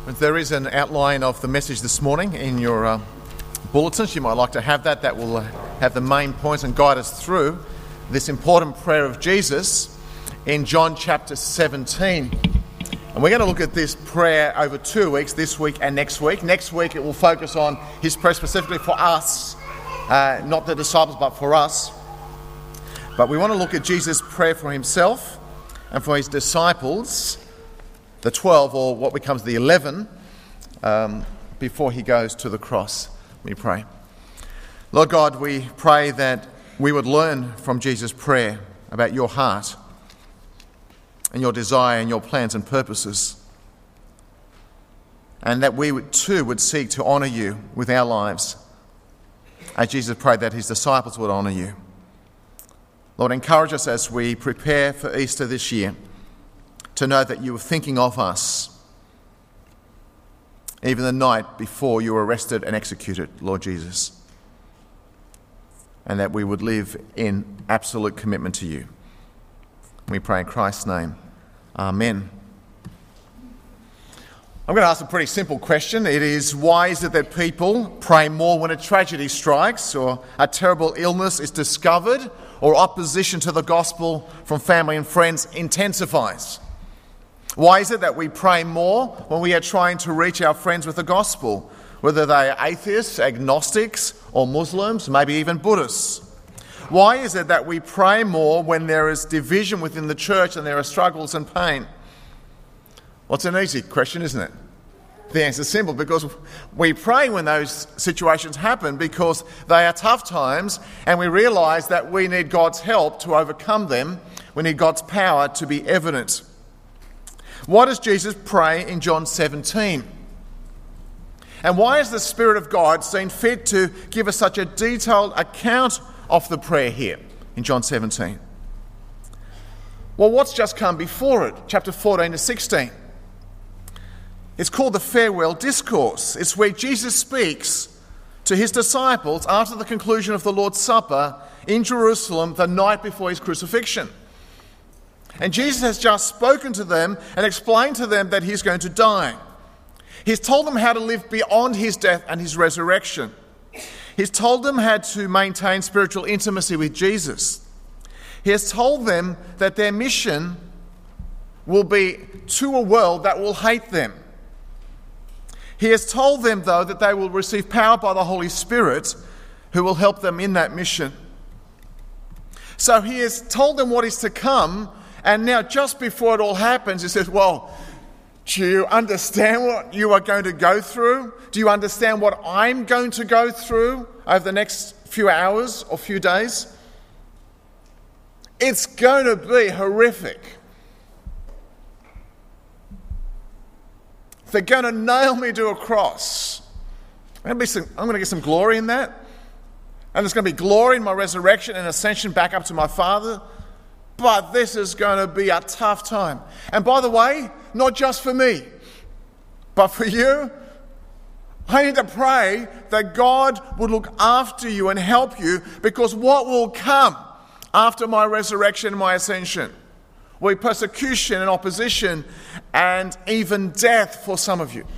There is an outline of the message this morning in your bulletins. You might like to have that. That will have the main points and guide us through this important prayer of Jesus in John chapter 17. And we're going to look at this prayer over 2 weeks, this week and next week. Next week it will focus on his prayer specifically for us, not the disciples, but for us. But we want to look at Jesus' prayer for himself and for his disciples, the 12, or what becomes the 11, before he goes to the cross. We pray. Lord God, we pray that we would learn from Jesus' prayer about your heart and your desire and your plans and purposes, and that we would seek to honour you with our lives, as Jesus prayed that his disciples would honour you. Lord, encourage us as we prepare for Easter this year to know that you were thinking of us even the night before you were arrested and executed, Lord Jesus, and that we would live in absolute commitment to you. We pray in Christ's name. Amen. I'm going to ask a pretty simple question. It is, why is it that people pray more when a tragedy strikes, or a terrible illness is discovered, or opposition to the gospel from family and friends intensifies? Why is it that we pray more when we are trying to reach our friends with the gospel, whether they are atheists, agnostics, or Muslims, maybe even Buddhists? Why is it that we pray more when there is division within the church and there are struggles and pain? Well, it's an easy question, isn't it? The answer is simple, because we pray when those situations happen because they are tough times, and we realise that we need God's help to overcome them. We need God's power to be evident. Why does Jesus pray in John 17? And why has the Spirit of God seen fit to give us such a detailed account of the prayer here in John 17? Well, what's just come before it? Chapter 14 to 16. It's called the Farewell Discourse. It's where Jesus speaks to his disciples after the conclusion of the Lord's Supper in Jerusalem the night before his crucifixion. And Jesus has just spoken to them and explained to them that he's going to die. He's told them how to live beyond his death and his resurrection. He's told them how to maintain spiritual intimacy with Jesus. He has told them that their mission will be to a world that will hate them. He has told them, though, that they will receive power by the Holy Spirit, who will help them in that mission. So he has told them what is to come. And now, just before it all happens, he says, well, do you understand what you are going to go through? Do you understand what I'm going to go through over the next few hours or few days? It's going to be horrific. They're going to nail me to a cross. I'm going to get some glory in that. And there's going to be glory in my resurrection and ascension back up to my Father. But this is going to be a tough time. And by the way, not just for me, but for you. I need to pray that God would look after you and help you, because what will come after my resurrection and my ascension will be persecution and opposition and even death for some of you.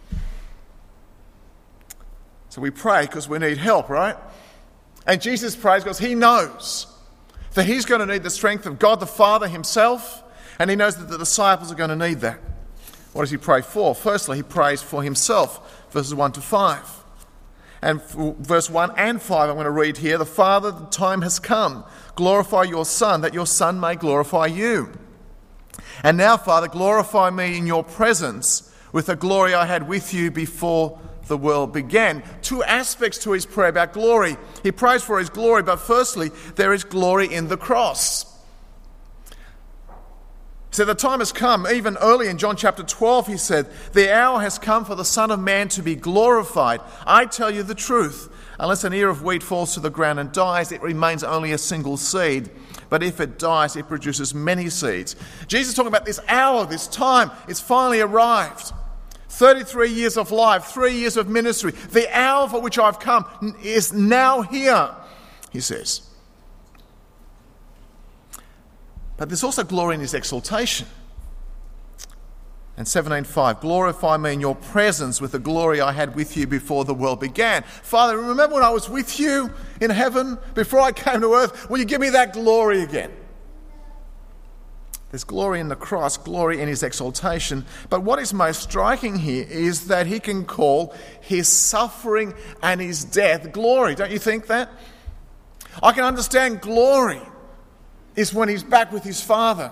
So we pray because we need help, right? And Jesus prays because he knows that he's going to need the strength of God the Father himself, and he knows that the disciples are going to need that. What does he pray for? Firstly, he prays for himself, verses 1 to 5. And verse 1 and 5 I'm going to read here. The Father, the time has come. Glorify your Son, that your Son may glorify you. And now, Father, glorify me in your presence with the glory I had with you before the world began. Two aspects to his prayer about glory. He prays for his glory, but firstly, there is glory in the cross. So the time has come. Even early in John chapter 12, he said, the hour has come for the Son of Man to be glorified. I tell you the truth. Unless an ear of wheat falls to the ground and dies, it remains only a single seed. But if it dies, it produces many seeds. Jesus is talking about this hour, this time. It's finally arrived. 33 years of life, 3 years of ministry. The hour for which I've come is now here, he says. But there's also glory in his exaltation. And 17:5, glorify me in your presence with the glory I had with you before the world began. Father, remember when I was with you in heaven before I came to earth? Will you give me that glory again? There's glory in the cross, glory in his exaltation. But what is most striking here is that he can call his suffering and his death glory. Don't you think that? I can understand glory is when he's back with his Father.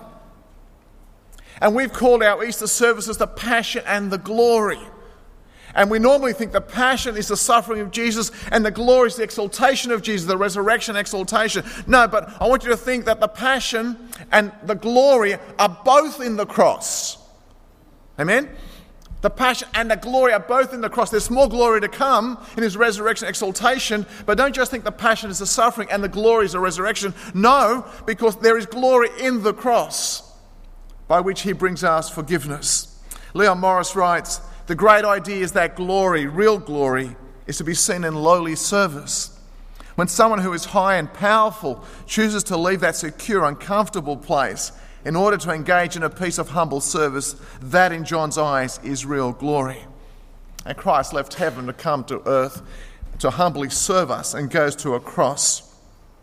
And we've called our Easter services the passion and the glory. And we normally think the passion is the suffering of Jesus and the glory is the exaltation of Jesus, the resurrection exaltation. No, but I want you to think that the passion and the glory are both in the cross. Amen? The passion and the glory are both in the cross. There's more glory to come in his resurrection exaltation, but don't just think the passion is the suffering and the glory is the resurrection. No, because there is glory in the cross by which he brings us forgiveness. Leon Morris writes, the great idea is that glory, real glory, is to be seen in lowly service. When someone who is high and powerful chooses to leave that secure, uncomfortable place in order to engage in a piece of humble service, that in John's eyes is real glory. And Christ left heaven to come to earth to humbly serve us and goes to a cross.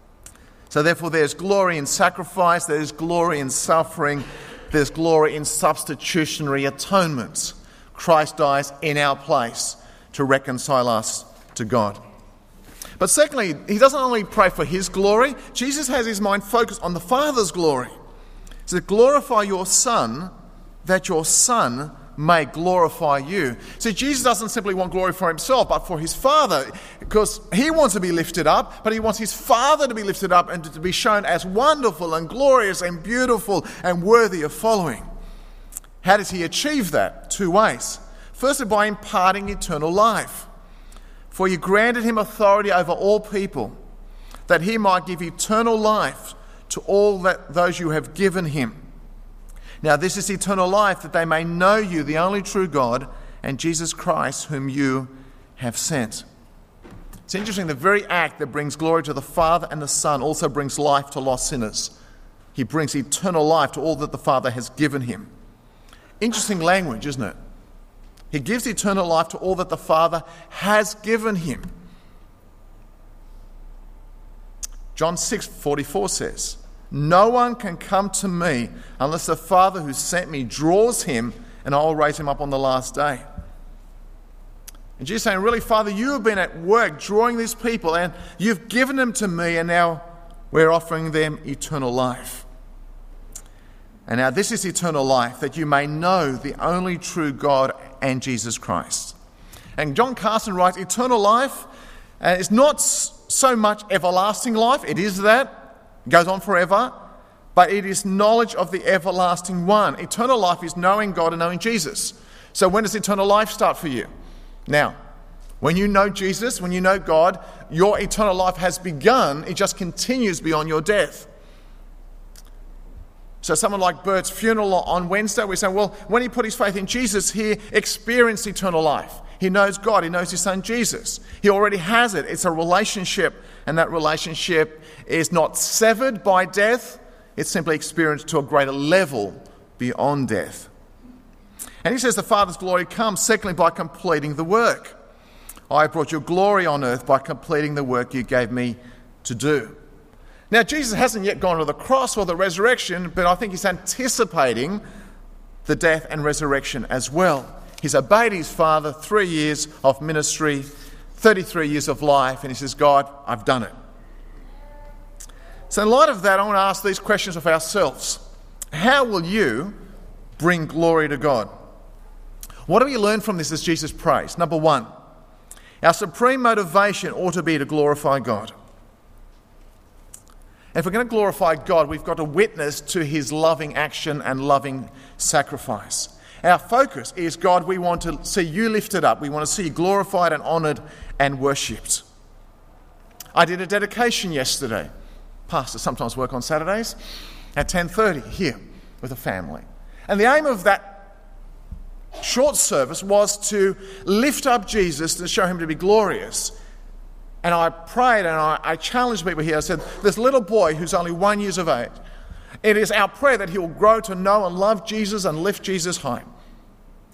So therefore there's glory in sacrifice, there's glory in suffering, there's glory in substitutionary atonement. Christ dies in our place to reconcile us to God. But secondly, he doesn't only pray for his glory, Jesus has his mind focused on the Father's glory. He says, glorify your Son, that your Son may glorify you. See, Jesus doesn't simply want glory for himself, but for his Father, because he wants to be lifted up, but he wants his Father to be lifted up and to be shown as wonderful and glorious and beautiful and worthy of following. How does he achieve that? Two ways. Firstly, by imparting eternal life. For you granted him authority over all people, that he might give eternal life to all those you have given him. Now this is eternal life, that they may know you, the only true God, and Jesus Christ, whom you have sent. It's interesting, the very act that brings glory to the Father and the Son also brings life to lost sinners. He brings eternal life to all that the Father has given him. Interesting language, isn't it? He gives eternal life to all that the Father has given him. John 6:44 says, no one can come to me unless the Father who sent me draws him, and I will raise him up on the last day. And Jesus is saying, really, Father, you have been at work drawing these people, and you've given them to me, and now we're offering them eternal life. And now this is eternal life, that you may know the only true God and Jesus Christ. And John Carson writes, eternal life is not so much everlasting life. It is that. It goes on forever. But it is knowledge of the everlasting one. Eternal life is knowing God and knowing Jesus. So when does eternal life start for you? Now, when you know Jesus, when you know God, your eternal life has begun. It just continues beyond your death. So someone like Bert's funeral on Wednesday, we're saying, well, when he put his faith in Jesus, he experienced eternal life. He knows God. He knows his Son Jesus. He already has it. It's a relationship, and that relationship is not severed by death. It's simply experienced to a greater level beyond death. And he says the Father's glory comes, secondly, by completing the work. I brought your glory on earth by completing the work you gave me to do. Now, Jesus hasn't yet gone to the cross or the resurrection, but I think he's anticipating the death and resurrection as well. He's obeyed his Father, 3 years of ministry, 33 years of life, and he says, God, I've done it. So in light of that, I want to ask these questions of ourselves. How will you bring glory to God? What do we learn from this as Jesus prays? Number one, our supreme motivation ought to be to glorify God. If we're going to glorify God, we've got to witness to his loving action and loving sacrifice. Our focus is, God, we want to see you lifted up. We want to see you glorified and honoured and worshipped. I did a dedication yesterday. Pastors sometimes work on Saturdays at 10:30 here with a family. And the aim of that short service was to lift up Jesus, to show him to be glorious. And I prayed and I challenged people here. I said, this little boy who's only 1 year of age, it is our prayer that he will grow to know and love Jesus and lift Jesus high.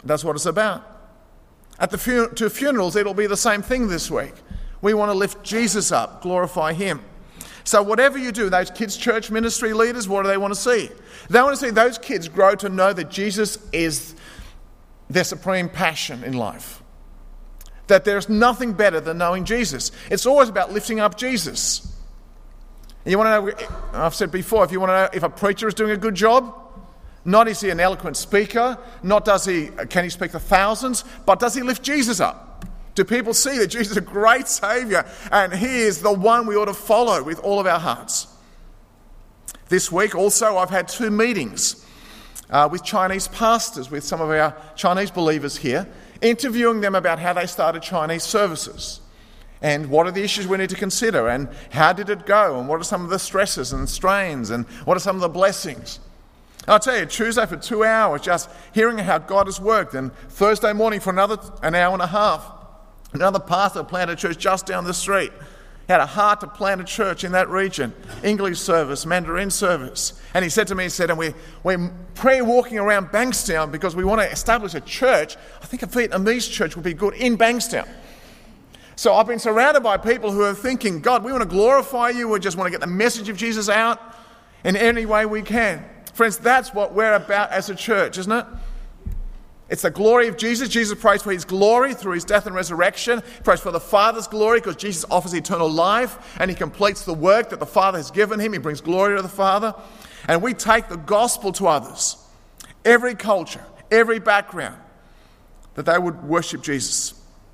That's what it's about. At the to funerals, it'll be the same thing this week. We want to lift Jesus up, glorify him. So whatever you do, those kids' church ministry leaders, what do they want to see? They want to see those kids grow to know that Jesus is their supreme passion in life. That there's nothing better than knowing Jesus. It's always about lifting up Jesus. And you want to know, I've said before, if you want to know if a preacher is doing a good job, not is he an eloquent speaker, not can he speak to thousands, but does he lift Jesus up? Do people see that Jesus is a great Saviour and he is the one we ought to follow with all of our hearts? This week also I've had 2 meetings with Chinese pastors, with some of our Chinese believers here, interviewing them about how they started Chinese services and what are the issues we need to consider and how did it go and what are some of the stresses and strains and what are some of the blessings. And I'll tell you, Tuesday for 2 hours just hearing how God has worked, and Thursday morning for an hour and a half, another pastor planted a church just down the street. He had a heart to plant a church in that region. English service, Mandarin service. And he said to me, and we're prayer walking around Bankstown because we want to establish a church. I think a Vietnamese church would be good in Bankstown. So I've been surrounded by people who are thinking, God, we want to glorify you. We just want to get the message of Jesus out in any way we can. Friends, that's what we're about as a church, isn't it? It's the glory of Jesus. Jesus prays for his glory through his death and resurrection. He prays for the Father's glory because Jesus offers eternal life and he completes the work that the Father has given him. He brings glory to the Father. And we take the gospel to others, every culture, every background, that they would worship Jesus.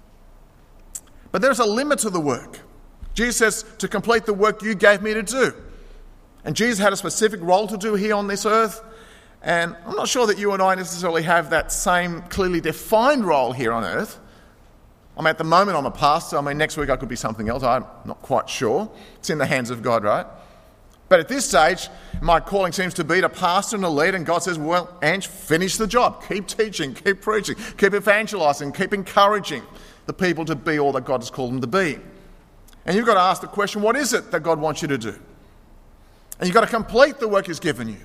But there's a limit to the work. Jesus says, to complete the work you gave me to do. And Jesus had a specific role to do here on this earth. And I'm not sure that you and I necessarily have that same clearly defined role here on earth. At the moment I'm a pastor. Next week I could be something else. I'm not quite sure. It's in the hands of God, right? But at this stage, my calling seems to be to pastor and to lead. And God says, well, Ange, finish the job. Keep teaching, keep preaching, keep evangelizing, keep encouraging the people to be all that God has called them to be. And you've got to ask the question, what is it that God wants you to do? And you've got to complete the work he's given you.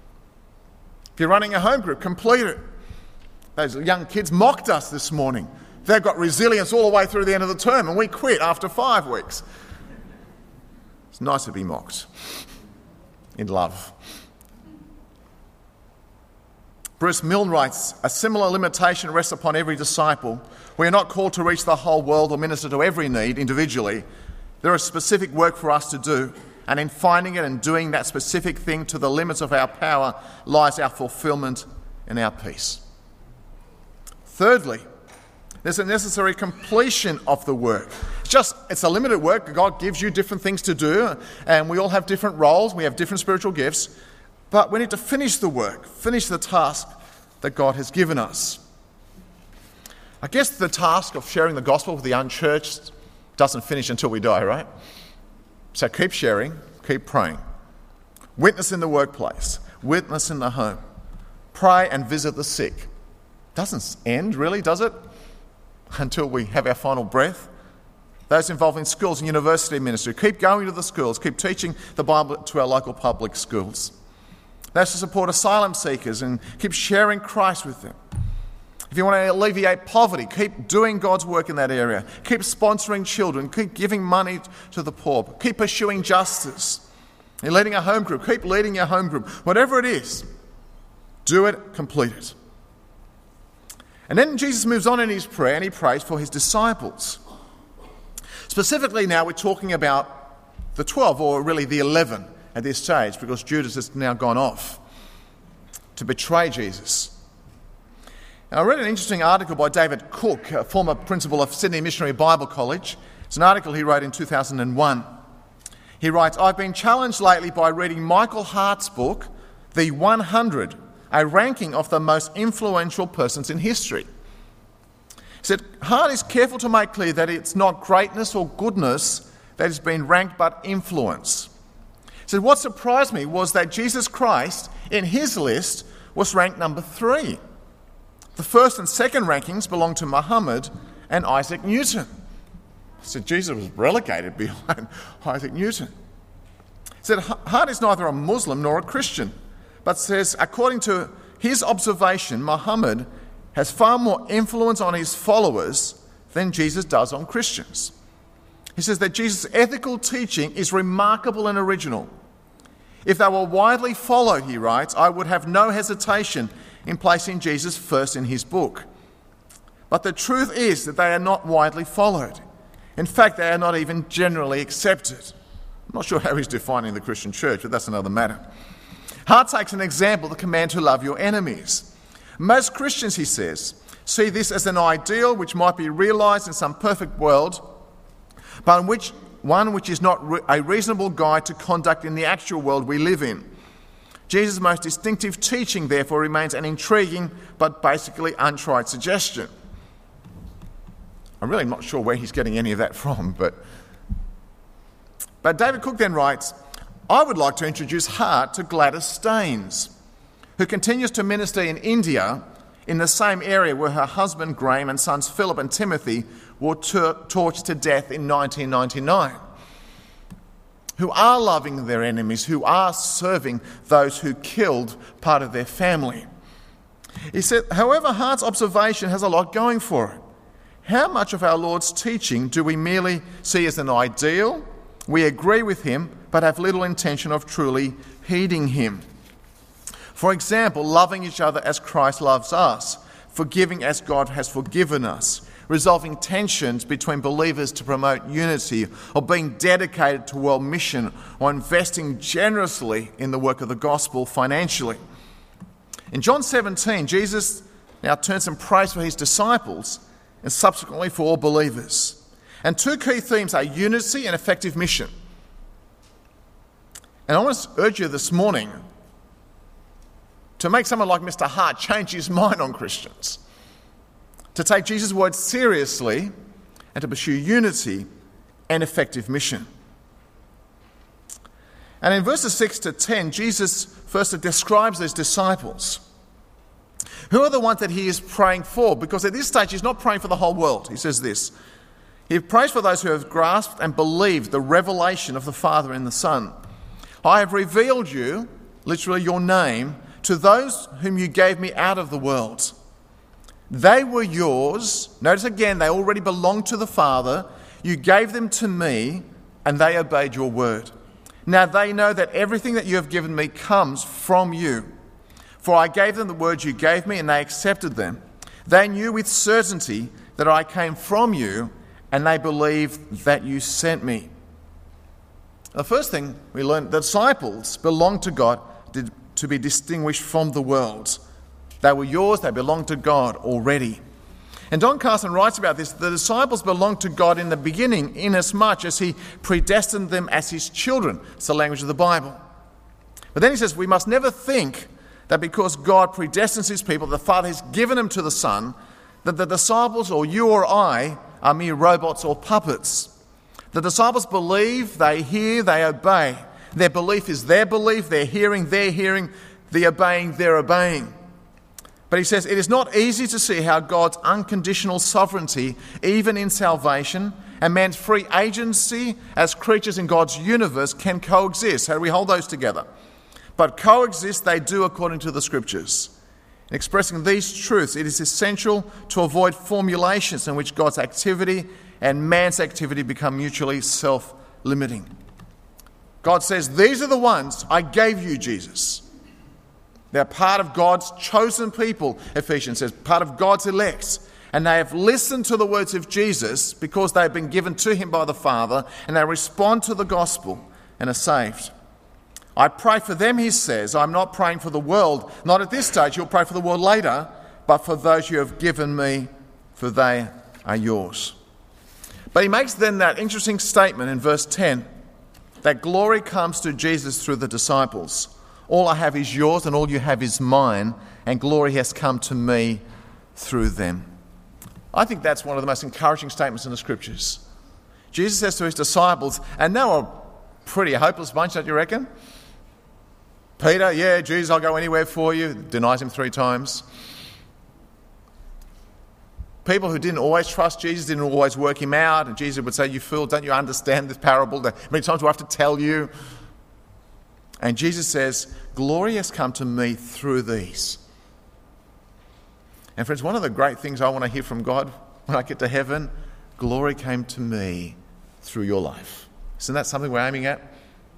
If you're running a home group, complete it. Those young kids mocked us this morning. They've got resilience all the way through the end of the term, and we quit after 5 weeks. It's nice to be mocked in love. Bruce Milne writes, a similar limitation rests upon every disciple. We are not called to reach the whole world or minister to every need individually. There is specific work for us to do. And in finding it and doing that specific thing to the limits of our power lies our fulfillment and our peace. Thirdly, there's a necessary completion of the work. It's a limited work. God gives you different things to do, and we all have different roles. We have different spiritual gifts. But we need to finish the work, finish the task that God has given us. I guess the task of sharing the gospel with the unchurched doesn't finish until we die, right? So keep sharing, keep praying. Witness in the workplace, witness in the home. Pray and visit the sick. Doesn't end, really, does it? Until we have our final breath. Those involved in schools and university ministry, keep going to the schools, keep teaching the Bible to our local public schools. Those to support asylum seekers and keep sharing Christ with them. If you want to alleviate poverty, keep doing God's work in that area. Keep sponsoring children. Keep giving money to the poor. Keep pursuing justice. You're leading a home group. Keep leading your home group. Whatever it is, do it, complete it. And then Jesus moves on in his prayer and he prays for his disciples. Specifically now we're talking about the 12, or really the 11 at this stage, because Judas has now gone off to betray Jesus. Now, I read an interesting article by David Cook, a former principal of Sydney Missionary Bible College. It's an article he wrote in 2001. He writes, I've been challenged lately by reading Michael Hart's book, The 100, a ranking of the most influential persons in history. He said, Hart is careful to make clear that it's not greatness or goodness that has been ranked, but influence. He said, what surprised me was that Jesus Christ, in his list, was ranked number 3. The first and second rankings belong to Muhammad and Isaac Newton. So Jesus was relegated behind Isaac Newton. He said, Hart is neither a Muslim nor a Christian, but says, according to his observation, Muhammad has far more influence on his followers than Jesus does on Christians. He says that Jesus' ethical teaching is remarkable and original. If they were widely followed, he writes, I would have no hesitation in placing Jesus first in his book. But the truth is that they are not widely followed. In fact, they are not even generally accepted. I'm not sure how he's defining the Christian church, but that's another matter. Hart takes an example, the command to love your enemies. Most Christians, he says, see this as an ideal which might be realised in some perfect world, but in one which is not a reasonable guide to conduct in the actual world we live in. Jesus' most distinctive teaching, therefore, remains an intriguing but basically untried suggestion. I'm really not sure where he's getting any of that from, but David Cook then writes, I would like to introduce Hart to Gladys Staines, who continues to minister in India in the same area where her husband Graham and sons Philip and Timothy were tortured to death in 1999, who are loving their enemies, who are serving those who killed part of their family. He said, however, Hart's observation has a lot going for it. How much of our Lord's teaching do we merely see as an ideal? We agree with him, but have little intention of truly heeding him. For example, loving each other as Christ loves us, forgiving as God has forgiven us, resolving tensions between believers to promote unity, or being dedicated to world mission, or investing generously in the work of the gospel financially. In John 17, Jesus now turns and prays for his disciples and subsequently for all believers. And two key themes are unity and effective mission. And I want to urge you this morning to make someone like Mr. Hart change his mind on Christians, to take Jesus' words seriously and to pursue unity and effective mission. And in verses 6 to 10, Jesus first describes these disciples. Who are the ones that he is praying for? Because at this stage, he's not praying for the whole world. He says this. He prays for those who have grasped and believed the revelation of the Father and the Son. I have revealed you, literally your name, to those whom you gave me out of the world. They were yours. Notice again, they already belonged to the Father. You gave them to me, and they obeyed your word. Now they know that everything that you have given me comes from you. For I gave them the words you gave me, and they accepted them. They knew with certainty that I came from you, and they believed that you sent me. The first thing we learned, the disciples belonged to God to be distinguished from the world. They were yours, they belonged to God already. And Don Carson writes about this, the disciples belonged to God in the beginning, inasmuch as he predestined them as his children. It's the language of the Bible. But then he says, we must never think that because God predestines his people, the Father has given them to the Son, that the disciples or you or I are mere robots or puppets. The disciples believe, they hear, they obey. Their belief is their belief, their hearing, the obeying, they're obeying. But he says, it is not easy to see how God's unconditional sovereignty, even in salvation, and man's free agency as creatures in God's universe can coexist. How do we hold those together? But coexist they do according to the Scriptures. In expressing these truths, it is essential to avoid formulations in which God's activity and man's activity become mutually self-limiting. God says, these are the ones I gave you, Jesus. They're part of God's chosen people, Ephesians says, part of God's elect. And they have listened to the words of Jesus because they have been given to him by the Father, and they respond to the gospel and are saved. I pray for them, he says. I'm not praying for the world. Not at this stage. You'll pray for the world later. But for those you have given me, for they are yours. But he makes then that interesting statement in verse 10, that glory comes to Jesus through the disciples. All I have is yours and all you have is mine, and glory has come to me through them. I think that's one of the most encouraging statements in the Scriptures. Jesus says to his disciples, and they were a pretty hopeless bunch, don't you reckon? Peter, yeah, Jesus, I'll go anywhere for you. Denies him 3 times. People who didn't always trust Jesus, didn't always work him out. And Jesus would say, you fool, don't you understand this parable? How many times do I have to tell you? And Jesus says, glory has come to me through these. And friends, one of the great things I want to hear from God when I get to heaven, glory came to me through your life. Isn't that something we're aiming at?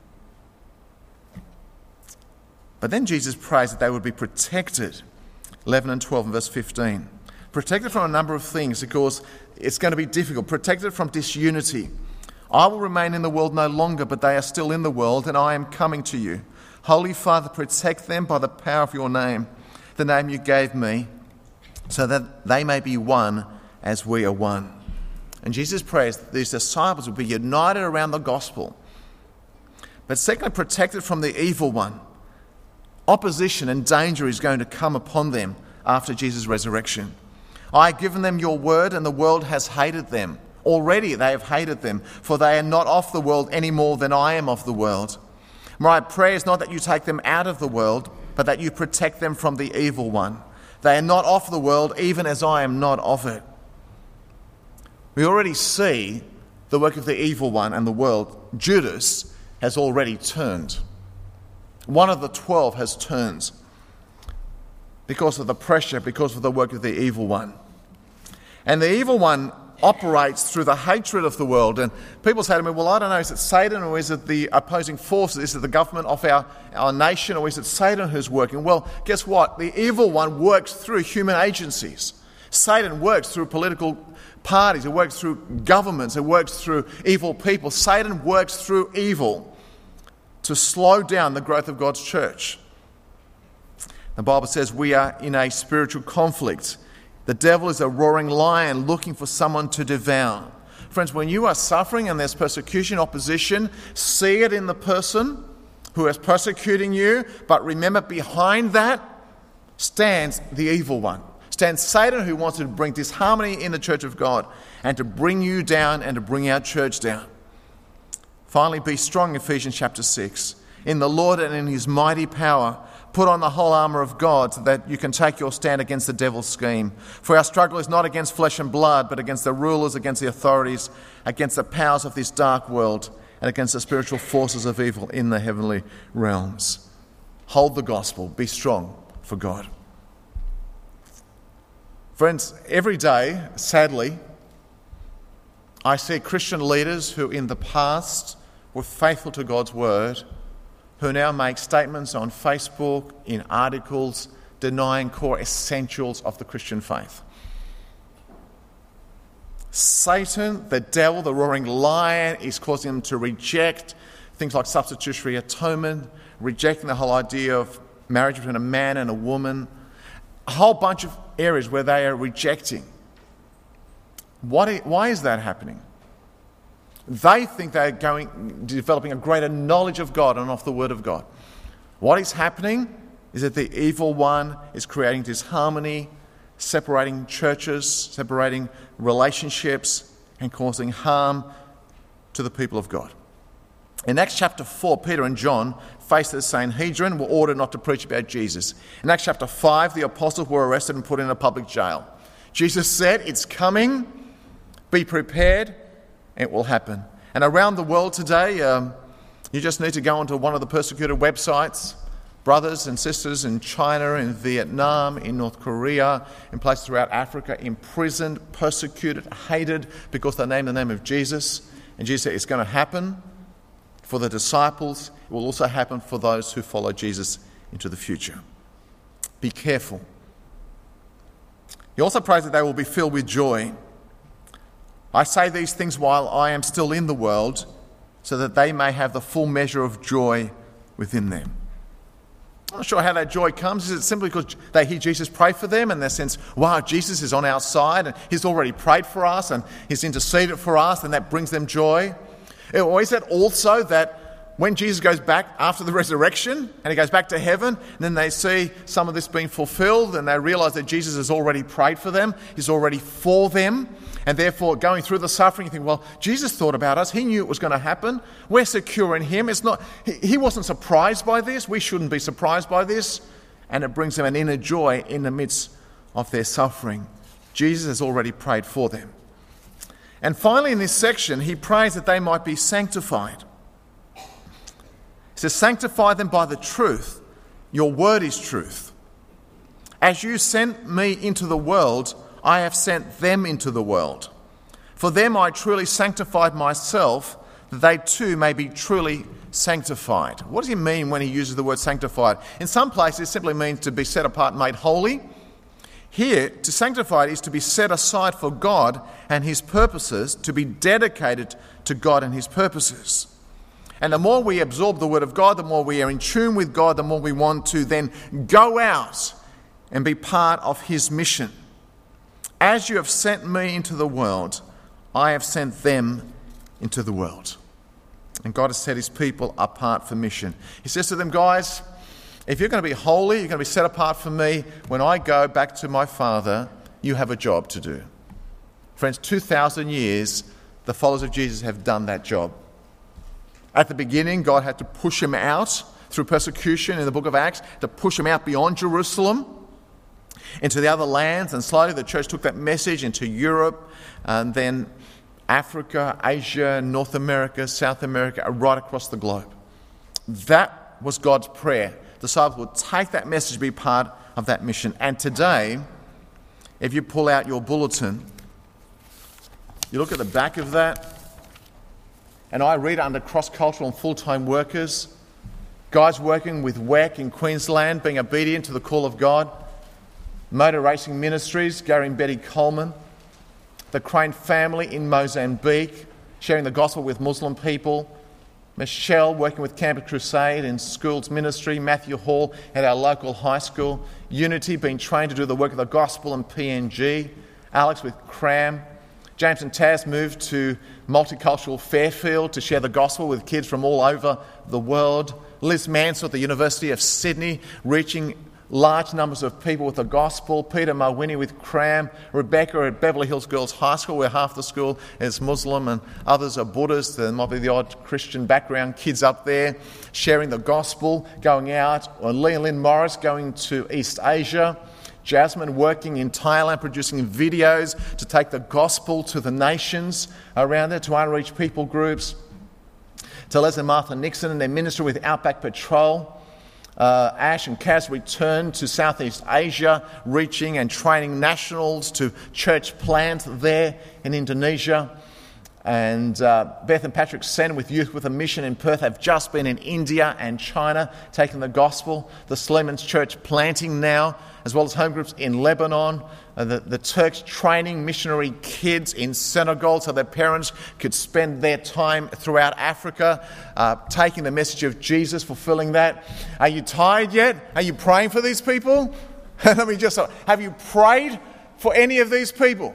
But then Jesus prays that they would be protected. 11 and 12 and verse 15. Protected from a number of things because it's going to be difficult. Protected from disunity. I will remain in the world no longer, but they are still in the world, and I am coming to you. Holy Father, protect them by the power of your name, the name you gave me, so that they may be one as we are one. And Jesus prays that these disciples will be united around the gospel. But secondly, protected from the evil one. Opposition and danger is going to come upon them after Jesus' resurrection. I have given them your word, and the world has hated them. Already they have hated them, for they are not of the world any more than I am of the world. My prayer is not that you take them out of the world, but that you protect them from the evil one. They are not of the world, even as I am not of it. We already see the work of the evil one and the world. Judas has already turned. One of the 12 has turned because of the pressure, because of the work of the evil one. And the evil one operates through the hatred of the world. And people say to me, well, I don't know, is it Satan or is it the opposing forces? Is it the government of our nation, or is it Satan who's working? Well, guess what? The evil one works through human agencies. Satan works through political parties. It works through governments. It works through evil people. Satan works through evil to slow down the growth of God's church. The Bible says we are in a spiritual conflict. The devil is a roaring lion looking for someone to devour. Friends, when you are suffering and there's persecution, opposition, see it in the person who is persecuting you, but remember behind that stands the evil one. Stands Satan, who wants to bring disharmony in the church of God and to bring you down and to bring our church down. Finally, be strong, Ephesians chapter 6. In the Lord and in his mighty power, put on the whole armour of God so that you can take your stand against the devil's scheme. For our struggle is not against flesh and blood, but against the rulers, against the authorities, against the powers of this dark world, and against the spiritual forces of evil in the heavenly realms. Hold the gospel. Be strong for God. Friends, every day, sadly, I see Christian leaders who in the past were faithful to God's word, who now make statements on Facebook, in articles, denying core essentials of the Christian faith. Satan, the devil, the roaring lion, is causing them to reject things like substitutionary atonement, rejecting the whole idea of marriage between a man and a woman, a whole bunch of areas where they are rejecting. Why is that happening? They think they're developing a greater knowledge of God and of the Word of God. What is happening is that the evil one is creating disharmony, separating churches, separating relationships, and causing harm to the people of God. In Acts chapter 4, Peter and John faced the Sanhedrin, were ordered not to preach about Jesus. In Acts chapter 5, the apostles were arrested and put in a public jail. Jesus said, it's coming, be prepared, it will happen. And around the world today, you just need to go onto one of the persecuted websites. Brothers and sisters in China, in Vietnam, in North Korea, in places throughout Africa, imprisoned, persecuted, hated because they named the name of Jesus. And Jesus said it's going to happen for the disciples. It will also happen for those who follow Jesus into the future. Be careful. He also prays that they will be filled with joy. I say these things while I am still in the world, so that they may have the full measure of joy within them. I'm not sure how that joy comes. Is it simply because they hear Jesus pray for them and they sense, wow, Jesus is on our side and he's already prayed for us and he's interceded for us, and that brings them joy? Or is it also that when Jesus goes back after the resurrection and he goes back to heaven, and then they see some of this being fulfilled and they realise that Jesus has already prayed for them, he's already for them, and therefore going through the suffering, you think, well, Jesus thought about us, he knew it was going to happen, we're secure in him, he wasn't surprised by this, we shouldn't be surprised by this, and it brings them an inner joy in the midst of their suffering. Jesus has already prayed for them. And finally in this section, he prays that they might be sanctified. He says, sanctify them by the truth. Your word is truth. As you sent me into the world, I have sent them into the world. For them I truly sanctified myself, that they too may be truly sanctified. What does he mean when he uses the word sanctified? In some places it simply means to be set apart and made holy. Here, to sanctify is to be set aside for God and his purposes, to be dedicated to God and his purposes. And the more we absorb the word of God, the more we are in tune with God, the more we want to then go out and be part of his mission. As you have sent me into the world, I have sent them into the world. And God has set his people apart for mission. He says to them, guys, if you're going to be holy, you're going to be set apart for me, when I go back to my Father, you have a job to do. Friends, 2,000 years, the followers of Jesus have done that job. At the beginning, God had to push him out through persecution in the book of Acts, to push him out beyond Jerusalem into the other lands, and slowly the church took that message into Europe, and then Africa, Asia, North America, South America, right across the globe. That was God's prayer. The disciples would take that message, be part of that mission. And today, if you pull out your bulletin, you look at the back of that, and I read under cross-cultural and full-time workers, guys working with WEC in Queensland, being obedient to the call of God, Motor Racing Ministries, Gary and Betty Coleman, the Crane family in Mozambique, sharing the gospel with Muslim people, Michelle working with Campus Crusade in schools ministry, Matthew Hall at our local high school, Unity being trained to do the work of the gospel in PNG, Alex with Cram, James and Taz moved to multicultural Fairfield to share the gospel with kids from all over the world, Liz Mansell at the University of Sydney reaching large numbers of people with the gospel, Peter Mawini with Cram, Rebecca at Beverly Hills Girls High School, where half the school is Muslim and others are Buddhist. There might be the odd Christian background kids up there sharing the gospel, going out. Or Lee and Lynn Morris going to East Asia. Jasmine working in Thailand, producing videos to take the gospel to the nations around there, to unreached people groups. To Les and Martha Nixon and their ministry with Outback Patrol. Ash and Kaz returned to Southeast Asia, reaching and training nationals to church plant there in Indonesia. And Beth and Patrick Sen with Youth with a Mission in Perth have just been in India and China, taking the gospel. The Sleemans Church planting now, as well as home groups in Lebanon. The Turks training missionary kids in Senegal so their parents could spend their time throughout Africa, taking the message of Jesus, fulfilling that. Are you tired yet? Are you praying for these people? Let me just, have you prayed for any of these people?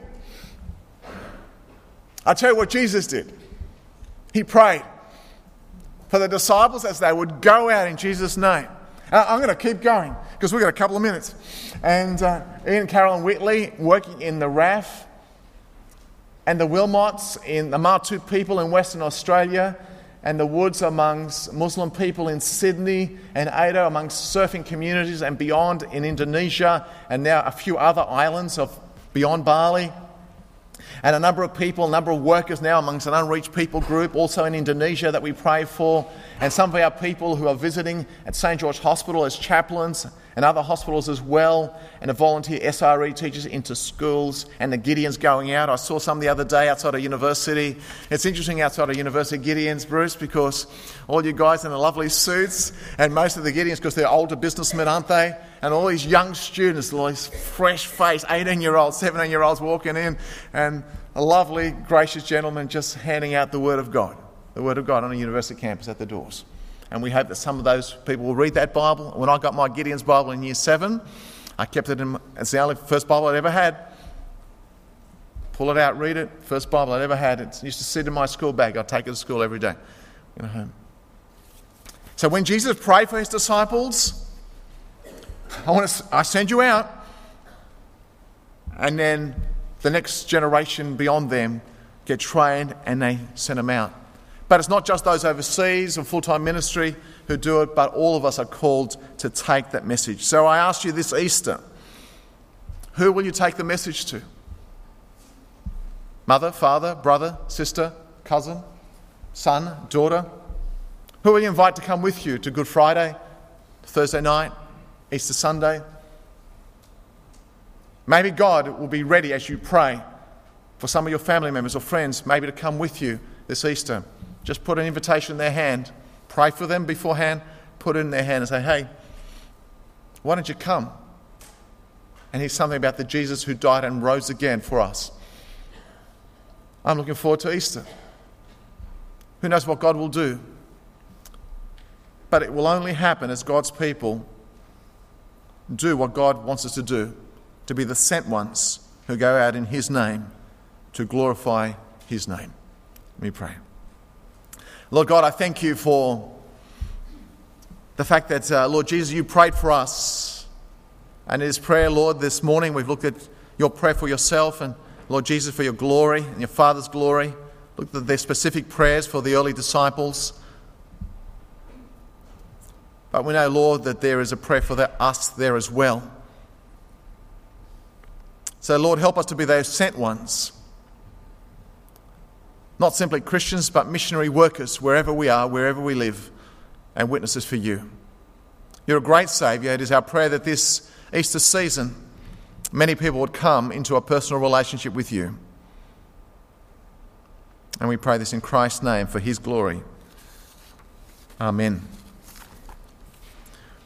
I'll tell you what Jesus did. He prayed for the disciples as they would go out in Jesus' name. I'm going to keep going because we've got a couple of minutes. And Ian and Carolyn Whitley working in the RAF, and the Wilmots in the Martu people in Western Australia, and the Woods amongst Muslim people in Sydney, and Ada amongst surfing communities and beyond in Indonesia, and now a few other islands of beyond Bali. And a number of people, a number of workers now amongst an unreached people group, also in Indonesia, that we pray for. And some of our people who are visiting at St. George Hospital as chaplains and other hospitals as well. And the volunteer SRE teachers into schools, and the Gideons going out. I saw some the other day outside of university. It's interesting outside of university, Gideons, Bruce, because all you guys in the lovely suits, and most of the Gideons, because they're older businessmen, aren't they? And all these young students, all these fresh-faced 18-year-olds, 17-year-olds walking in, and a lovely, gracious gentleman just handing out the Word of God on a university campus at the doors. And we hope that some of those people will read that Bible. When I got my Gideon's Bible in year 7, I kept it in, it's the only first Bible I'd ever had. Pull it out, read it, first Bible I'd ever had. It used to sit in my school bag. I'd take it to school every day. Home. So when Jesus prayed for his disciples, I send you out, and then the next generation beyond them get trained and they send them out. But it's not just those overseas or full-time ministry who do it, but all of us are called to take that message. So I ask you this Easter, who will you take the message to? Mother, father, brother, sister, cousin, son, daughter? Who will you invite to come with you to Good Friday, Thursday night, Easter Sunday? Maybe God will be ready as you pray for some of your family members or friends maybe to come with you this Easter. Just put an invitation in their hand. Pray for them beforehand. Put it in their hand and say, hey, why don't you come and hear something about the Jesus who died and rose again for us. I'm looking forward to Easter. Who knows what God will do? But it will only happen as God's people do what God wants us to do, to be the sent ones who go out in his name to glorify his name. Let me pray. Lord God, I thank you for the fact that, Lord Jesus, you prayed for us. And in his prayer, Lord, this morning we've looked at your prayer for yourself and, Lord Jesus, for your glory and your Father's glory. Looked at their specific prayers for the early disciples. But we know, Lord, that there is a prayer for us there as well. So, Lord, help us to be those sent ones. Not simply Christians, but missionary workers wherever we are, wherever we live, and witnesses for you. You're a great Saviour. It is our prayer that this Easter season, many people would come into a personal relationship with you. And we pray this in Christ's name for his glory. Amen.